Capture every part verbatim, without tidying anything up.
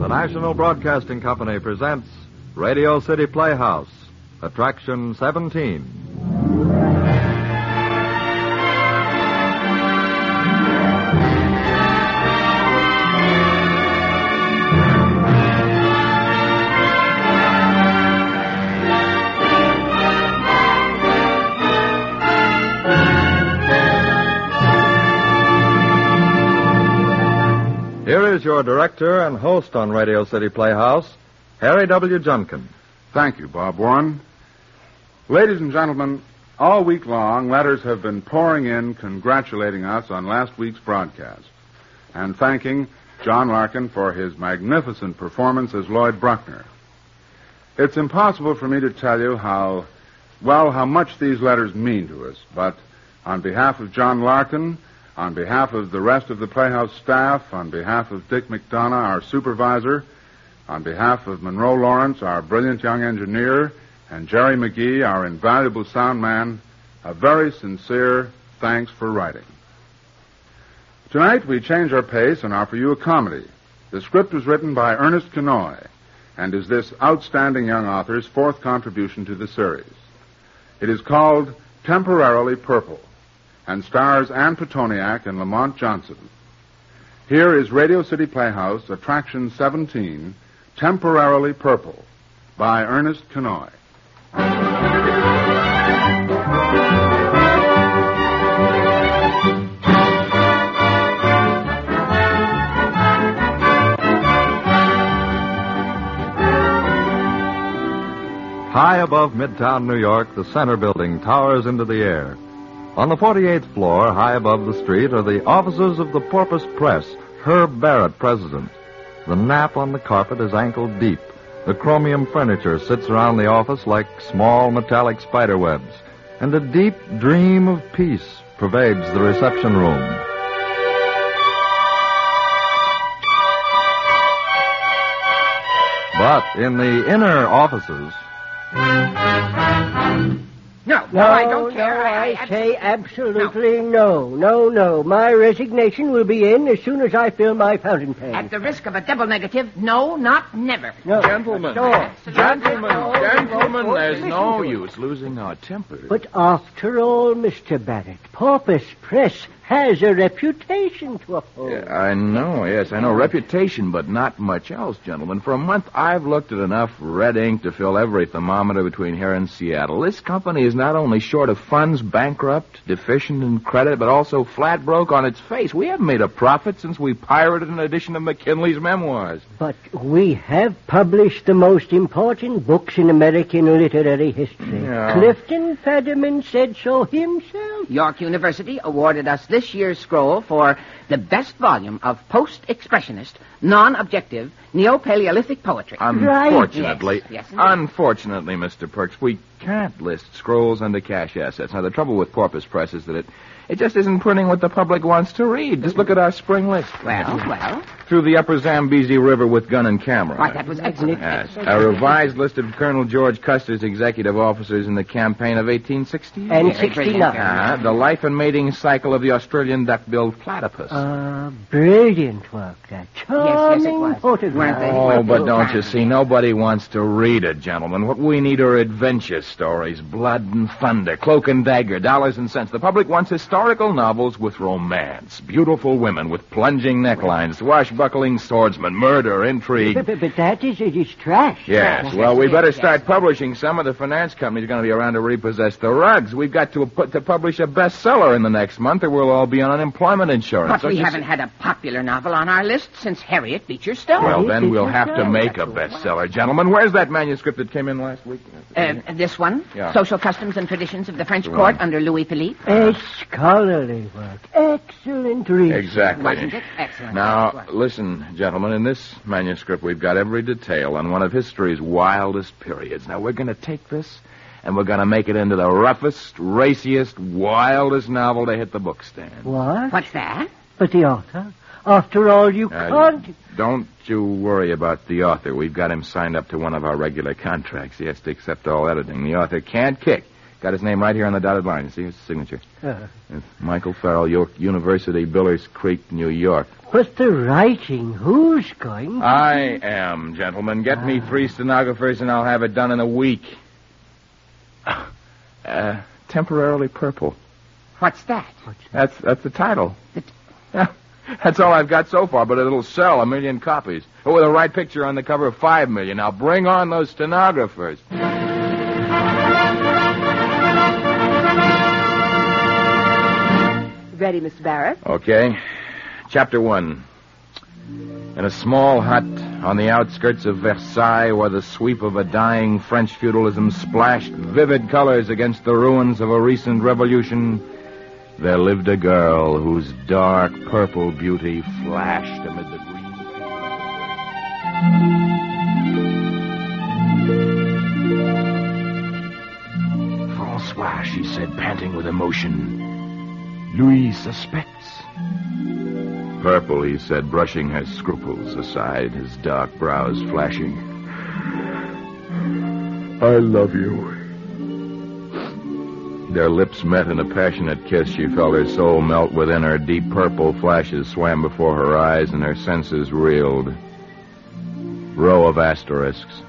National Broadcasting Company presents Radio City Playhouse, Attraction seventeen. Here is your director and host on Radio City Playhouse, Harry W. Junkin. Thank you, Bob Warren. Ladies and gentlemen, all week long, letters have been pouring in congratulating us on last week's broadcast and thanking John Larkin for his magnificent performance as Lloyd Bruckner. It's impossible for me to tell you how, well, how much these letters mean to us, but on behalf of John Larkin, on behalf of the rest of the Playhouse staff, on behalf of Dick McDonough, our supervisor, on behalf of Monroe Lawrence, our brilliant young engineer, and Jerry McGee, our invaluable sound man, a very sincere thanks for writing. Tonight we change our pace and offer you a comedy. The script was written by Ernest Kinoy and is this outstanding young author's fourth contribution to the series. It is called Temporarily Purple and stars Ann Petoniak and Lamont Johnson. Here is Radio City Playhouse, Attraction seventeen, Temporarily Purple, by Ernest Kinoy. High above Midtown New York, the Center Building towers into the air. On the forty-eighth floor, high above the street, are the offices of the Porpoise Press, Herb Barrett, president. The nap on the carpet is ankle deep. The chromium furniture sits around the office like small metallic spider webs, and a deep dream of peace pervades the reception room. But in the inner offices... No, no, No, I don't care. No, I, I say absolutely no. no. No, no. My resignation will be in as soon as I fill my fountain pen. At the risk of a double negative, no, not never. No. Gentlemen, No. gentlemen, No. gentlemen, No. there's Listen no to it. use losing our tempers. But after all, Mister Barrett, Porpoise Press has a reputation to uphold. Yeah, I know, yes, I know. Reputation, but not much else, gentlemen. For a month, I've looked at enough red ink to fill every thermometer between here and Seattle. This company is not only short of funds, bankrupt, deficient in credit, but also flat broke on its face. We haven't made a profit since we pirated an edition of McKinley's memoirs. But we have published the most important books in American literary history. Yeah. Clifton Fadiman said so himself. York University awarded us this year's scroll for the best volume of post-expressionist, non-objective, neo-Paleolithic poetry. Unfortunately, Yes, yes, indeed. unfortunately, Mister Perks, we can't list scrolls under cash assets. Now, the trouble with Porpoise Press is that it, it just isn't printing what the public wants to read. Just look at our spring list. Well, well. Through the upper Zambezi River with gun and camera. Why, that was excellent. Yes. A revised list of Colonel George Custer's executive officers in the campaign of eighteen sixty. And Yes, sixty-nine. Uh, the life and mating cycle of the Australian duck-billed platypus. Ah, brilliant work, that. Charming Yes, yes, it was. photograph. Weren't they? Oh, but don't you see, nobody wants to read it, gentlemen. What we need are adventure stories, blood and thunder, cloak and dagger, dollars and cents. The public wants historical novels with romance, beautiful women with plunging necklines, swashbuckling swordsmen, murder, intrigue. But, but, but that is, it is trash. Yes, well, we better start publishing some. Of the finance company's going to be around to repossess the rugs. We've got to put to publish a bestseller in the next month, or we'll all be on unemployment insurance. But Don't we you haven't see? had a popular novel on our list since Harriet Beecher Stowe. Well, then we'll Beecher have to Stowe. make a bestseller, gentlemen. Where's that manuscript that came in last week? Uh, this one, Yeah. Social Customs and Traditions of the French The Court one. under Louis Philippe. A scholarly work. Excellent research. Exactly. Wasn't it? Excellent. Now, Yes, it was. listen, gentlemen, in this manuscript, we've got every detail on one of history's wildest periods. Now, we're going to take this, and we're going to make it into the roughest, raciest, wildest novel to hit the bookstand. What? What's that? But the author? After all, you Uh, can't... Don't you worry about the author. We've got him signed up to one of our regular contracts. He has to accept all editing. The author can't kick. Got his name right here on the dotted line. You see his signature? Uh, It's Michael Farrell, York University, Billers Creek, New York. what's the writing? Who's going? I am, gentlemen. Get me three stenographers and I'll have it done in a week. Uh, temporarily purple. What's that? That's that's the title. The Yeah, that's all I've got so far, but it'll sell a million copies. With a right picture on the cover of five million. Now bring on those stenographers. Ready, Mister Barrett? Okay. Chapter one. In a small hut on the outskirts of Versailles, where the sweep of a dying French feudalism splashed vivid colors against the ruins of a recent revolution, there lived a girl whose dark purple beauty flashed amid the green. Francois, she said, panting with emotion. Louis suspects. Purple, he said, brushing her scruples aside, his dark brows flashing. I love you. Their lips met in a passionate kiss. She felt her soul melt within her. Deep purple flashes swam before her eyes, and her senses reeled. Row of asterisks.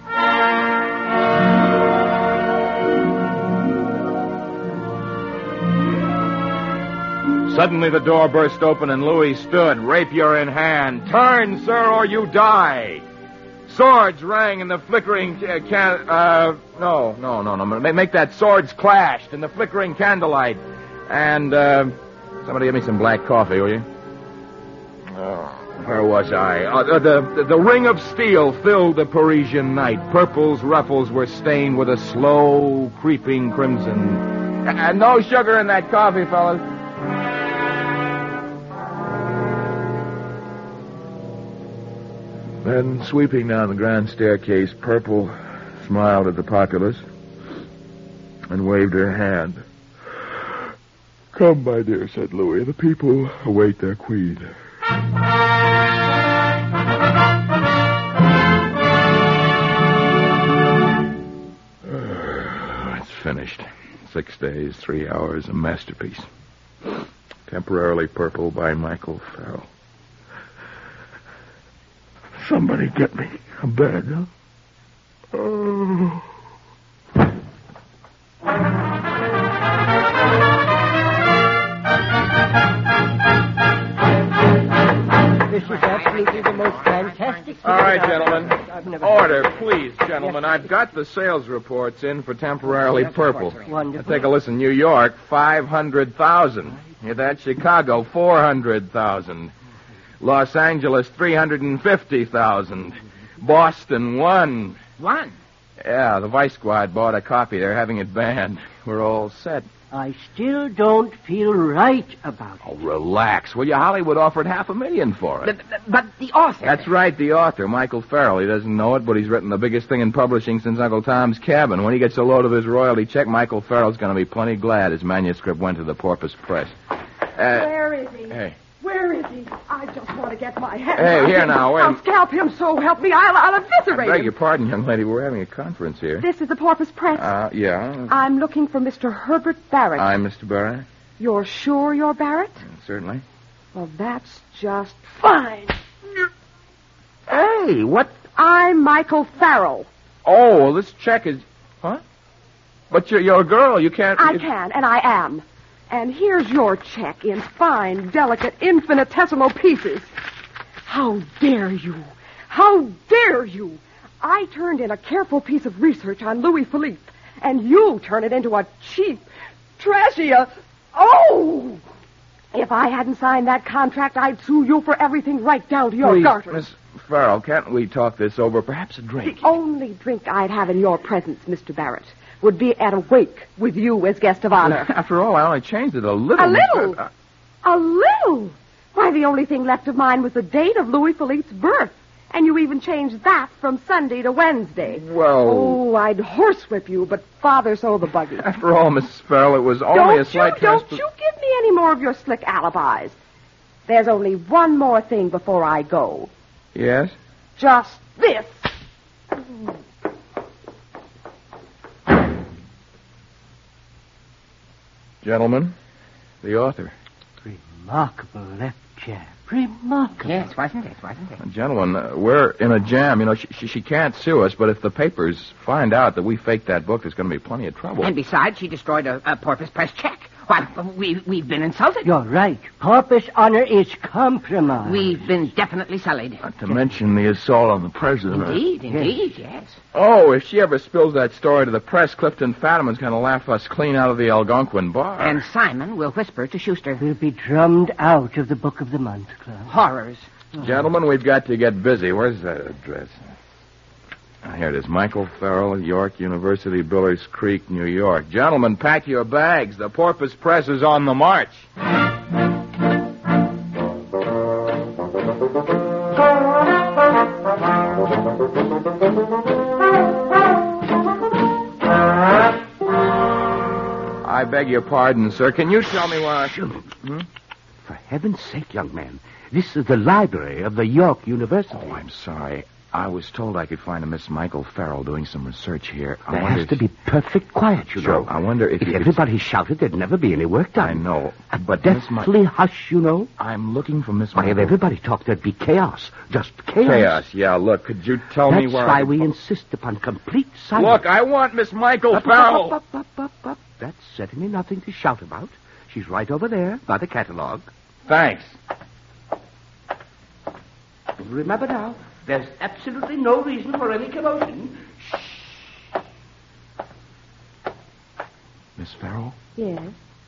Suddenly the door burst open and Louis stood, rapier in hand. Turn, sir, or you die. Swords rang in the flickering uh, can... Uh, no, no, no, no. Make that swords clashed in the flickering candlelight. And, uh, somebody give me some black coffee, will you? Oh, where was I? Uh, the, the, the ring of steel filled the Parisian night. Purple's ruffles were stained with a slow, creeping crimson. And no sugar in that coffee, fellas. Then, sweeping down the grand staircase, Purple smiled at the populace and waved her hand. Come, my dear, said Louis. The people await their queen. It's finished. Six days, three hours, a masterpiece. Temporarily Purple by Michael Farrell. Somebody get me a bed, huh? Oh. This is absolutely the most fantastic thing. All right, I've- gentlemen. I've never Order, please, gentlemen. I've got the sales reports in for Temporarily Purple. Wonderful. Take a listen. New York, five hundred thousand. Hear that? Chicago, four hundred thousand. Los Angeles, three hundred fifty thousand. Boston, one. One. Yeah, the Vice Squad bought a copy. They're having it banned. We're all set. I still don't feel right about it. Oh, relax. Will you? Hollywood offered half a million for it. But, but the author. That's right, the author, Michael Farrell. He doesn't know it, but he's written the biggest thing in publishing since Uncle Tom's Cabin. When he gets a load of his royalty check, Michael Farrell's going to be plenty glad his manuscript went to the Porpoise Press. Uh, Where is he? Hey. Where is he? I just want to get my hands Hey, on here him. now, wait a I'll minute. scalp him, so help me. I'll, I'll I eviscerate beg him. your pardon, young lady. We're having a conference here. This is the Porpoise Press. Uh, yeah. I'm looking for Mister Herbert Barrett. I'm Mister Barrett. You're sure you're Barrett? Certainly. Well, that's just fine. Hey, what? I'm Michael Farrell. Oh, well, this check is... Huh? But you're, you're a girl. You can't... I you- can, and I am. And here's your check in fine, delicate, infinitesimal pieces. How dare you? How dare you? I turned in a careful piece of research on Louis Philippe, and you turn it into a cheap, trashy, uh, oh! If I hadn't signed that contract, I'd sue you for everything right down to your Please, garters. Miss Farrell, can't we talk this over? Perhaps a drink. The only drink I'd have in your presence, Mister Barrett, would be at a wake with you as guest of honor. After all, I only changed it a little. A little? Uh, A little? Why, the only thing left of mine was the date of Louis Philippe's birth. And you even changed that from Sunday to Wednesday. Well... Oh, I'd horsewhip you, but father sold the buggy. After all, Missus Farrell, it was only Don't a slight... you, don't transpo- you give me any more of your slick alibis. There's only one more thing before I go. Yes? Just this. Gentlemen, the author. Remarkable left jab. Remarkable. Yes, wasn't it? Wasn't it? Gentlemen, uh, we're in a jam. You know, she, she, she can't sue us, but if the papers find out that we faked that book, there's going to be plenty of trouble. And besides, she destroyed a, a Porpoise Press check. Why, we, we've been insulted. You're right. Porpoise honor is compromised. We've been definitely sullied. Not to mention the assault on the president. Indeed, indeed, yes. Oh, if she ever spills that story to the press, Clifton Fadiman's going to laugh us clean out of the Algonquin bar. And Simon will whisper to Schuster. We'll be drummed out of the Book of the Month Club. Horrors. Gentlemen, we've got to get busy. Where's that address? Ah, here it is. Michael Farrell, York University, Billers Creek, New York. Gentlemen, pack your bags. The Porpoise Press is on the march. I beg your pardon, sir. Can you tell me where I should... Hmm? For heaven's sake, young man, this is the library of the York University. Oh, I'm sorry. I was told I could find a Miss Michael Farrell doing some research here. I There wonder has if- to be perfect quiet, you Sure, know. I wonder if If you could- everybody shouted, there'd never be any work done. I know, A but Miss Mi- deathly hush, you know. I'm looking for Miss Why, if Michael. everybody talked, there'd be chaos. Just chaos. Chaos, yeah. Look, could you tell me That's where why I... we insist upon complete silence. Look, I want Miss Michael Up, Farrell. up, up, up, up, up. That's certainly nothing to shout about. She's right over there by the catalog. Thanks. Remember now, there's absolutely no reason for any commotion. Miss Farrell? Yes.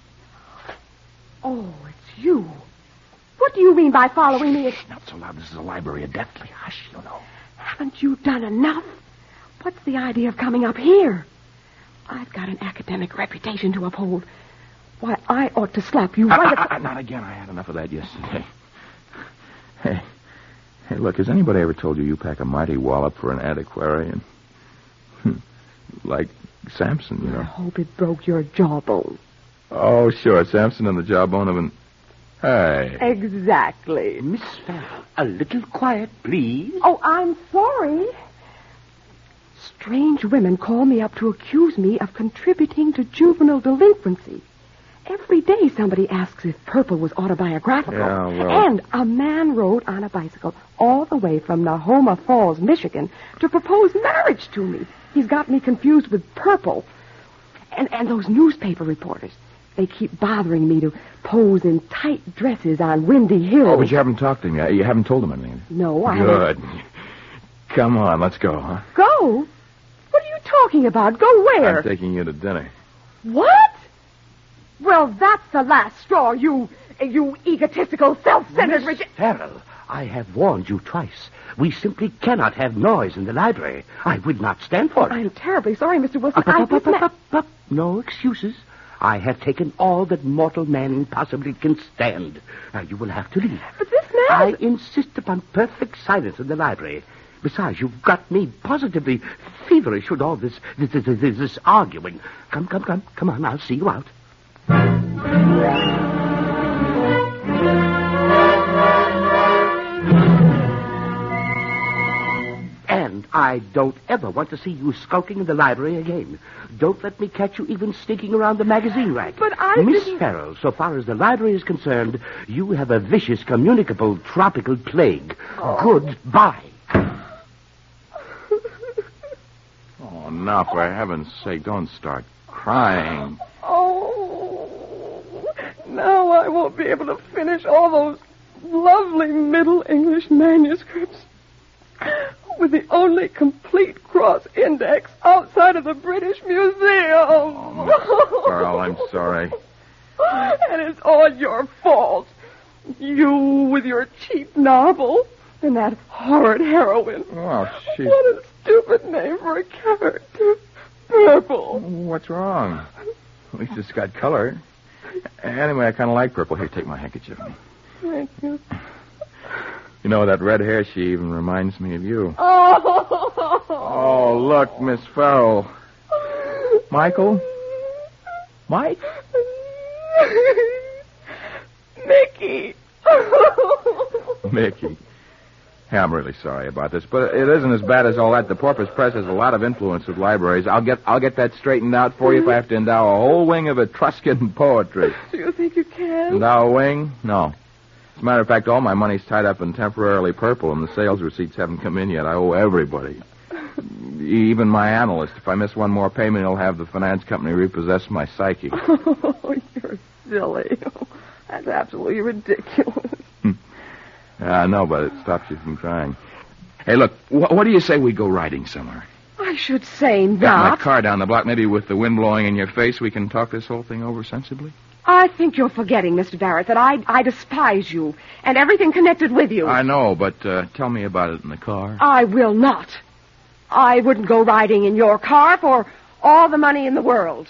Oh, it's you. What do you mean by following me? Not so loud. This is a library. A deathly hush, you know. Haven't you done enough? What's the idea of coming up here? I've got an academic reputation to uphold. Why, I ought to slap you right Ah, at ah, ah, not again. I had enough of that yesterday. Hey. Hey, look, has anybody ever told you you pack a mighty wallop for an antiquarian? Like Samson, you I know. hope it broke your jawbone. Oh, sure. Samson and the jawbone of an... Hey. Exactly. Miss Farrell, a little quiet, please. Oh, I'm sorry. Strange women call me up to accuse me of contributing to juvenile delinquency. Every day somebody asks if Purple was autobiographical. Yeah, well- And a man rode on a bicycle all the way from Nahoma Falls, Michigan, to propose marriage to me. He's got me confused with Purple. And, and those newspaper reporters, they keep bothering me to pose in tight dresses on windy hills. Oh, but you haven't talked to him yet. You haven't told him anything. No, I Good. Come on, let's go, huh? Go? What are you talking about? Go where? I'm taking you to dinner. What? Well, that's the last straw, you, you egotistical, self-centered... Miss rich- Farrell, I have warned you twice. We simply cannot have noise in the library. I would not stand for it. I'm terribly sorry, Mister Wilson. Up, up, I up, up, did up, not... up, up. No excuses. I have taken all that mortal man possibly can stand. Now, you will have to leave. But this man... I insist upon perfect silence in the library. Besides, you've got me positively feverish with all this, this, this, this, this arguing. Come, come, come. Come on, I'll see you out. And I don't ever want to see you skulking in the library again. Don't let me catch you even sneaking around the magazine rack. But I Miss didn't- Farrell, so far as the library is concerned, you have a vicious, communicable, tropical plague. Goodbye. Oh, now, for heaven's sake, don't start crying. Oh, now I won't be able to finish all those lovely Middle English manuscripts with the only complete cross index outside of the British Museum. Oh, Miss Farrell, I'm sorry. And it's all your fault. You with your cheap novel and that horrid heroine. Oh, she... What a stupid name for a character. Purple. What's wrong? At least it's got color. Anyway, I kind of like purple. Here, take my handkerchief. Thank you. You know, that red hair, she even reminds me of you. Oh. Oh, look, Miss Farrell. Michael? Mike? Mickey. Mickey. Yeah, I'm really sorry about this, but it isn't as bad as all that. The Porpoise Press has a lot of influence with libraries. I'll get I'll get that straightened out for you if I have to endow a whole wing of Etruscan poetry. Do you think you can? Endow a wing? No. As a matter of fact, all my money's tied up in Temporarily Purple, and the sales receipts haven't come in yet. I owe everybody. Even my analyst. If I miss one more payment, he'll have the finance company repossess my psyche. Oh, you're silly. That's absolutely ridiculous. Yeah, I know, but it stops you from trying. Hey, look, wh- what do you say we go riding somewhere? I should say Got not. my car down the block. Maybe with the wind blowing in your face, we can talk this whole thing over sensibly? I think you're forgetting, Mister Barrett, that I I despise you and everything connected with you. I know, but uh, tell me about it in the car. I will not. I wouldn't go riding in your car for all the money in the world.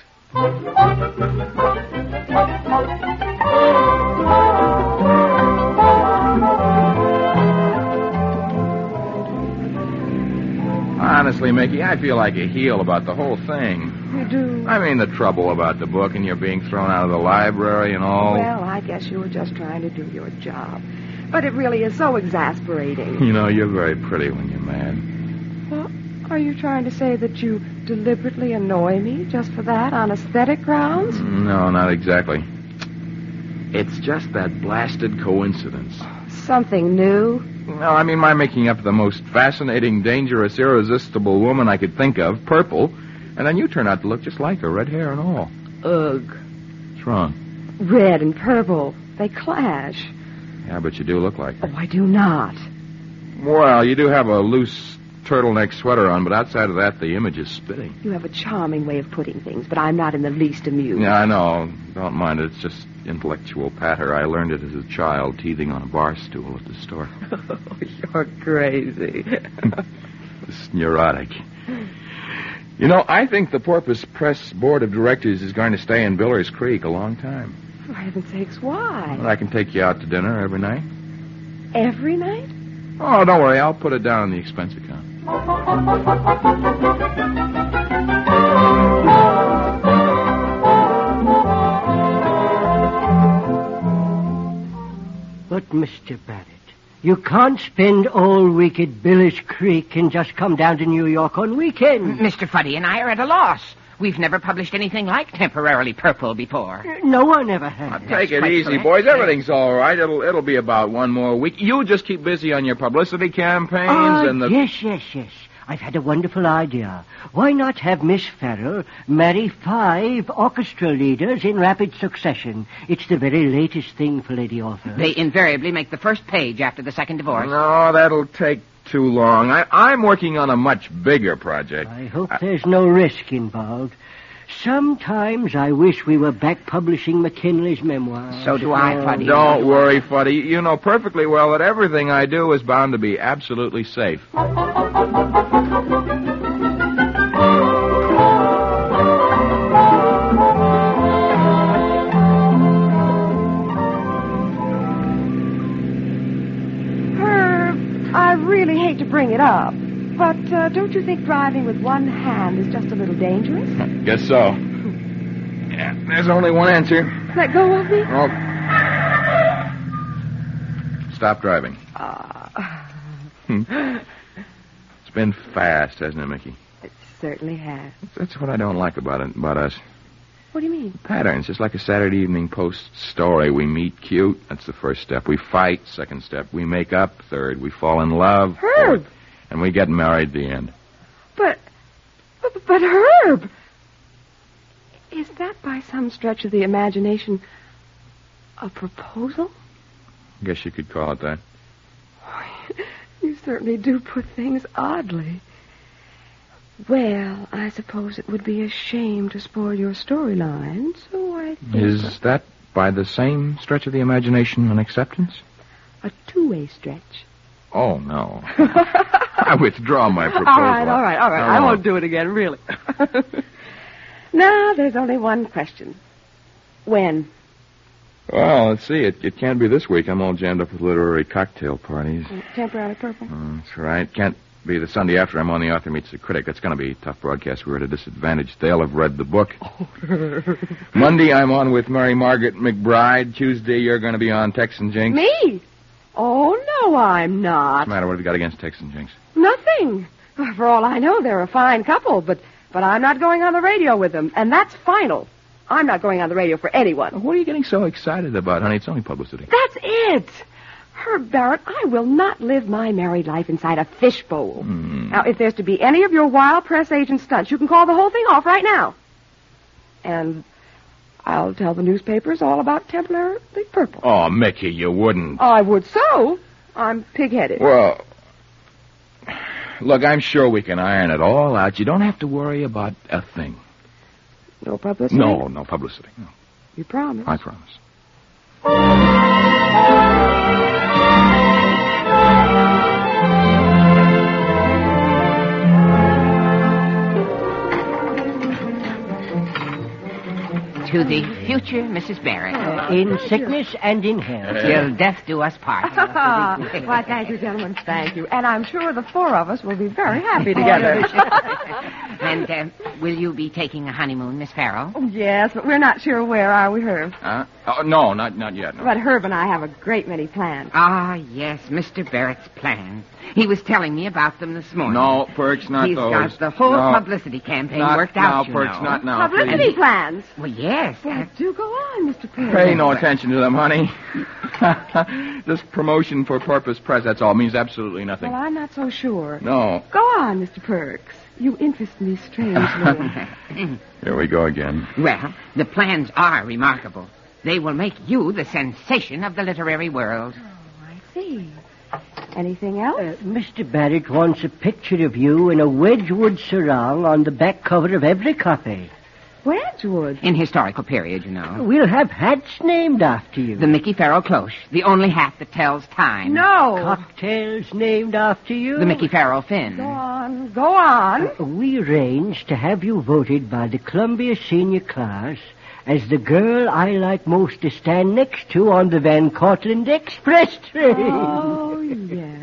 Honestly, Mickey, I feel like a heel about the whole thing. You do? I mean, the trouble about the book and you're being thrown out of the library and all. Well, I guess you were just trying to do your job. But it really is so exasperating. You know, you're very pretty when you're mad. Well, are you trying to say that you deliberately annoy me just for that, on aesthetic grounds? No, not exactly. It's just that blasted coincidence. Something new? No, I mean my making up the most fascinating, dangerous, irresistible woman I could think of, purple, and then you turn out to look just like her, red hair and all. Ugh. What's wrong? Red and purple. They clash. Yeah, but you do look like her. Oh, I do not. Well, you do have a loose turtleneck sweater on, but outside of that, the image is spitting. You have a charming way of putting things, but I'm not in the least amused. Yeah, I know. Don't mind it. It's just intellectual patter. I learned it as a child, teething on a bar stool at the store. Oh, you're crazy. It's neurotic. You know, I think the Porpoise Press Board of Directors is going to stay in Biller's Creek a long time. For heaven's sakes, why? Well, I can take you out to dinner every night. Every night? Oh, don't worry. I'll put it down in the expense account. But, Mister Barrett, you can't spend all week at Biller's Creek and just come down to New York on weekends. Mister Fuddy and I are at a loss. We've never published anything like Temporarily Purple before. No one ever has. Now, take it quite easy, correct. boys. Everything's all right. It'll it'll be about one more week. You just keep busy on your publicity campaigns Ah, and the... yes, yes, yes. I've had a wonderful idea. Why not have Miss Farrell marry five orchestra leaders in rapid succession? It's the very latest thing for Lady Arthur. They invariably make the first page after the second divorce. No, that'll take too long. I, I'm working on a much bigger project. I hope there's no risk involved. Sometimes I wish we were back publishing McKinley's memoirs. So do I, Oh, Fuddy. Don't worry, Fuddy. You know perfectly well that everything I do is bound to be absolutely safe. Herb, I really hate to bring it up, but uh, don't you think driving with one hand is just a little dangerous? Guess so. Yeah, there's only one answer. Let go of me? Oh. Stop driving. Ah, It's been fast, hasn't it, Mickey? it certainly has. That's what I don't like about it, about us. What do you mean? Patterns, just like a Saturday Evening Post story. We meet cute, that's the first step. We fight, second step. We make up, third. We fall in love, Herb! fourth. And we get married, the end. But, but, but Herb! Is that by some stretch of the imagination a proposal? Guess you could call it that. You certainly do put things oddly. Well, I suppose it would be a shame to spoil your storyline, so I think... Is that by the same stretch of the imagination an acceptance? a two-way stretch. Oh, no. I withdraw my proposal. All right, all right, all right. No, I no. won't do it again, really. Now, there's only one question. When? Well, let's see. It, it can't be this week. I'm all jammed up with literary cocktail parties. Temporarily Purple? Mm, that's right. Can't be the Sunday after I'm on The Author Meets the Critic. That's going to be a tough broadcast. We're at a disadvantage. They'll have read the book. Monday, I'm on with Mary Margaret McBride. Tuesday, you're going to be on Tex and Jinx. Me? Oh, no, I'm not. What's the matter? What have you got against Tex and Jinx? Nothing. For all I know, they're a fine couple, but, but I'm not going on the radio with them, and that's final. I'm not going on the radio for anyone. What are you getting so excited about, honey? It's only publicity. That's it. Herb Barrett, I will not live my married life inside a fishbowl. Mm. Now, if there's to be any of your wild press agent stunts, you can call the whole thing off right now. And I'll tell the newspapers all about Temporarily Purple. Oh, Mickey, you wouldn't. I would so. I'm pig-headed. Well, look, I'm sure we can iron it all out. You don't have to worry about a thing. No publicity? No, no publicity. No. You promise? I promise. To the future Missus Barrett. Uh, in sickness and in health. Till death do us part. Why, thank you, gentlemen. Thank you. And I'm sure the four of us will be very happy together. And uh, will you be taking a honeymoon, Miss Farrell? Oh, yes, but we're not sure where, are we, Herb? Huh? Oh, no, not not yet. No. But Herb and I have a great many plans. Ah, yes, Mister Barrett's plans. He was telling me about them this morning. No, Perks, not He's those. got the whole no. publicity campaign not, worked out, you No, Perks, know. not now, Publicity please. plans? Well, yes. Well, do go on, Mister Perry. Pay no attention to them, honey. Just promotion for Purpose Press, that's all. It means absolutely nothing. Well, I'm not so sure. No. Go on, Mister Perks. You interest me strangely. Here we go again. Well, the plans are remarkable. They will make you the sensation of the literary world. Oh, I see. Anything else? Uh, Mister Barrett wants a picture of you in a Wedgwood sarong on the back cover of every copy. Wedgwood? In historical period, you know. We'll have hats named after you. The Mickey Farrell cloche, the only hat that tells time. No. Cocktails named after you. The Mickey Farrell fin. Go on. Go on. Uh, we arranged to have you voted by the Columbia Senior Class as the girl I like most to stand next to on the Van Cortlandt Express train. Oh, yes.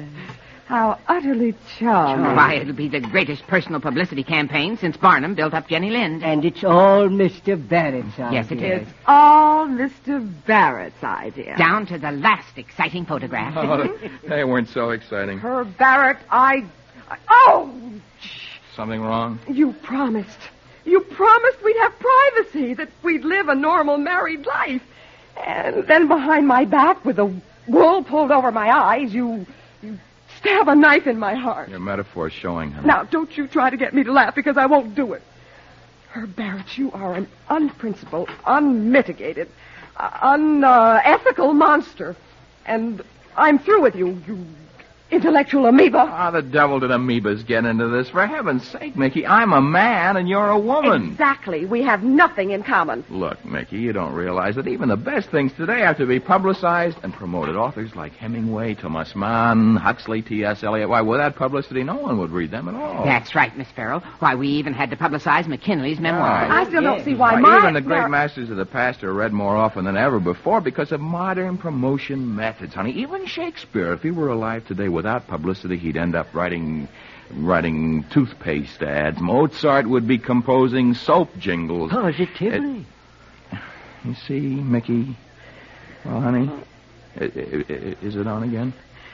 How utterly charming. Why, it'll be the greatest personal publicity campaign since Barnum built up Jenny Lind. And it's all Mister Barrett's idea. Yes, it is. It's all Mister Barrett's idea. Down to the last exciting photograph. Oh, they weren't so exciting. Herb Barrett, I... I... Oh! Something wrong? You promised. You promised we'd have privacy, that we'd live a normal married life. And then behind my back, with the wool pulled over my eyes, you... you stab a knife in my heart. Your metaphor's showing, honey. Now, don't you try to get me to laugh, because I won't do it. Herb Barrett, you are an unprincipled, unmitigated, uh, unethical monster. And I'm through with you, you intellectual amoeba. Ah, the devil did amoebas get into this? For heaven's sake, Mickey, I'm a man and you're a woman. Exactly. We have nothing in common. Look, Mickey, you don't realize that even the best things today have to be publicized and promoted. Authors like Hemingway, Thomas Mann, Huxley, T S. Eliot. Why, without publicity, no one would read them at all. That's right, Miss Farrell. Why, we even had to publicize McKinley's memoirs. I still don't see why Why, my... even the great Mar- masters of the past are read more often than ever before because of modern promotion methods, honey. Even Shakespeare, if he were alive today without publicity, he'd end up writing writing toothpaste ads. Mozart would be composing soap jingles. Positively. It, you see, Mickey? Well, honey, i- i- i- is it on again?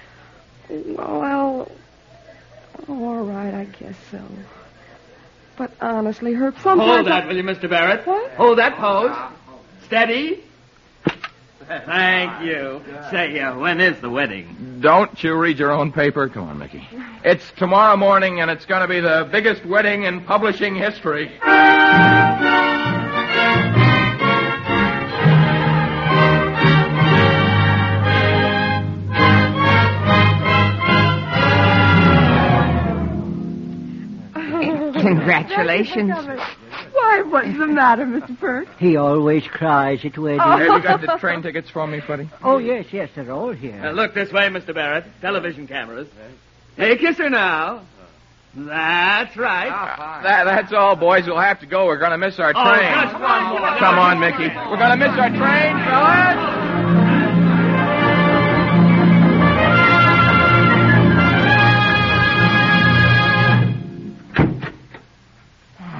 Well, oh, all right, I guess so. But honestly, Herb, sometimes... Hold that, I... will you, Mister Barrett? What? Hold that pose. Steady. Thank you. Say, uh, when is the wedding? Don't you read your own paper? Come on, Mickey. It's tomorrow morning, and it's going to be the biggest wedding in publishing history. Congratulations. Why, what's the matter, Mister Perk? He always cries at weddings. Oh. Have you got the train tickets for me, buddy? Oh, yes, yes, they're all here. Uh, look this way, Mister Barrett. Television cameras. Hey, kiss her now. That's right. That, that's all, boys. We'll have to go. We're going to miss our Oh, train. just one more. Come on, Mickey. We're going to miss our train, fellas.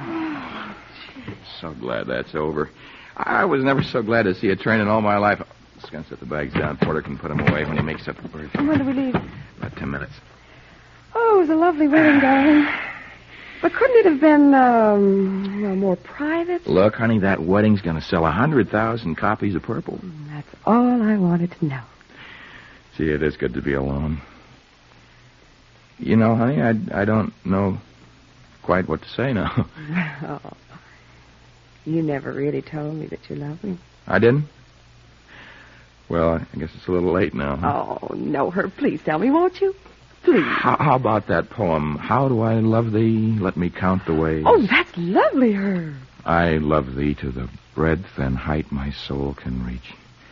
So glad that's over. I was never so glad to see a train in all my life. Just gonna set the bags down. Porter can put them away when he makes up the berth. When do we leave? About ten minutes. Oh, it was a lovely wedding, darling. But couldn't it have been, um, well, more private? Look, honey, that wedding's gonna sell a hundred thousand copies of Purple. That's all I wanted to know. Gee, it is good to be alone. You know, honey, I, I don't know quite what to say now. Oh, you never really told me that you love me. I didn't? Well, I guess it's a little late now. Huh? Oh, no, Herb, please tell me, won't you? Please. How, how about that poem? How do I love thee? Let me count the ways. Oh, that's lovely, Herb. I love thee to the breadth and height my soul can reach.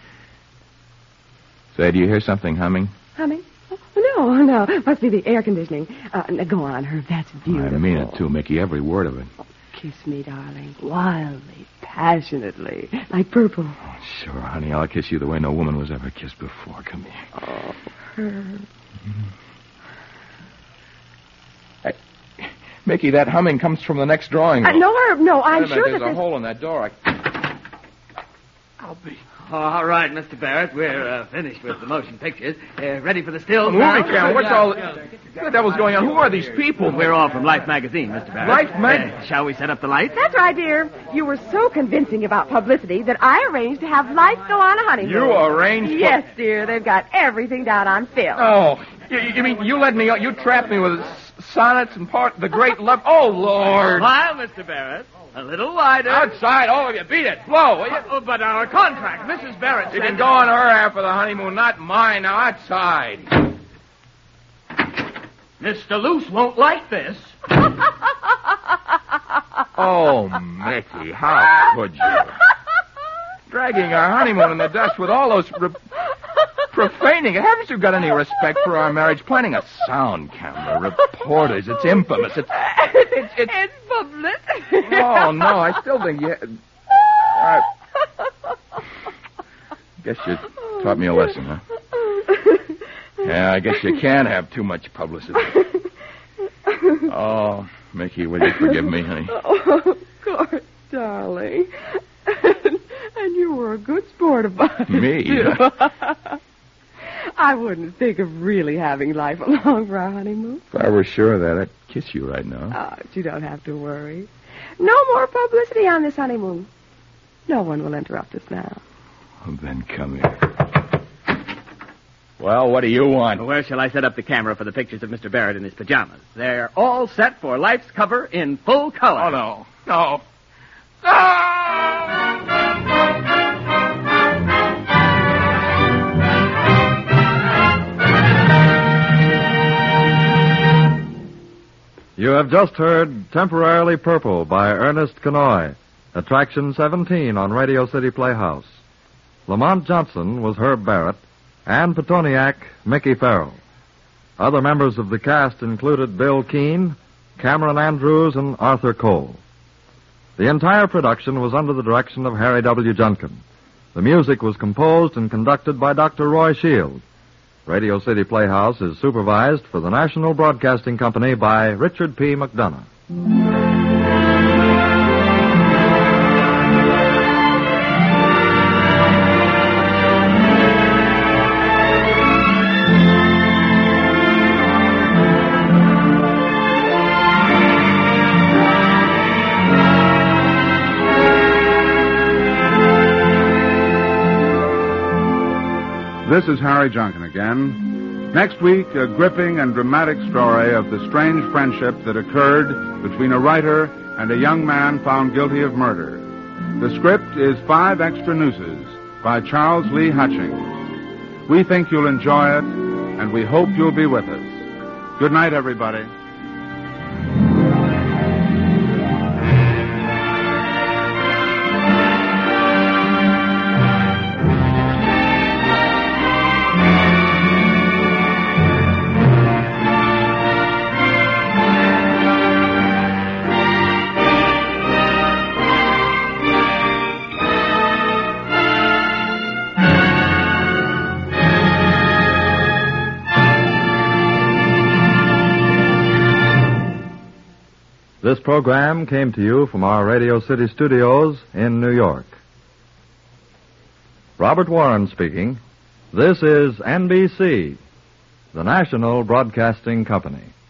Say, do you hear something humming? Humming? Oh, no, no. Must be the air conditioning. Uh, go on, Herb. That's beautiful. I mean it, too, Mickey. Every word of it. Oh, kiss me, darling. Wildly, passionately. Like Purple. Oh, sure, honey. I'll kiss you the way no woman was ever kissed before. Come here. Oh, Herb. Mm-hmm. Hey, Mickey, that humming comes from the next drawing room. Uh, no, Herb, no. I'm Wait a minute, sure there's that a hole in that door. I... I'll be... All right, Mister Barrett, we're uh, finished with the motion pictures. Uh, ready for the stills movie now? camera. What's all what the devil's going on? Who are these people? We're all from Life magazine, Mister Barrett. Life mag- Uh, shall we set up the lights? That's right, dear. You were so convincing about publicity that I arranged to have Life go on a honeymoon. You arranged? For... Yes, dear. They've got everything down on film. Oh, you, you mean you led me? You trapped me with sonnets and part the great love. Oh, Lord! Smile, Mister Barrett. A little wider. Outside, all of you, beat it. Blow, will you? Oh, but our contract, Missus Barrett. You said- can go on her half of the honeymoon, not mine. Now, outside. Mister Luce won't like this. Oh, Mickey, how could you? Dragging our honeymoon in the dust with all those re- profaning it. Haven't you got any respect for our marriage? Planning a sound camera, reporters. It's infamous. It's it's it's, It's publicity. Oh no, I still think you. I guess you taught me a lesson, huh? Yeah, I guess you can't have too much publicity. Oh, Mickey, will you forgive me, honey? Oh, of course, darling. And, and you were a good sport about it. Me? Too. I wouldn't think of really having Life along for our honeymoon. If I were sure of that, I'd kiss you right now. Oh, but you don't have to worry. No more publicity on this honeymoon. No one will interrupt us now. Well, then come here. Well, what do you want? Where shall I set up the camera for the pictures of Mister Barrett in his pajamas? They're all set for Life's cover in full color. Oh, no. No. Ah! You have just heard Temporarily Purple by Ernest Kenoy, Attraction seventeen on Radio City Playhouse. Lamont Johnson was Herb Barrett, and Petoniak, Mickey Farrell. Other members of the cast included Bill Keane, Cameron Andrews, and Arthur Cole. The entire production was under the direction of Harry W. Junkin. The music was composed and conducted by Doctor Roy Shield. Radio City Playhouse is supervised for the National Broadcasting Company by Richard P. McDonough. This is Harry Junkin again. Next week, a gripping and dramatic story of the strange friendship that occurred between a writer and a young man found guilty of murder. The script is Five Extra Nooses by Charles Lee Hutchings. We think you'll enjoy it, and we hope you'll be with us. Good night, everybody. This program came to you from our Radio City studios in New York. Robert Warren speaking. This is N B C, the National Broadcasting Company.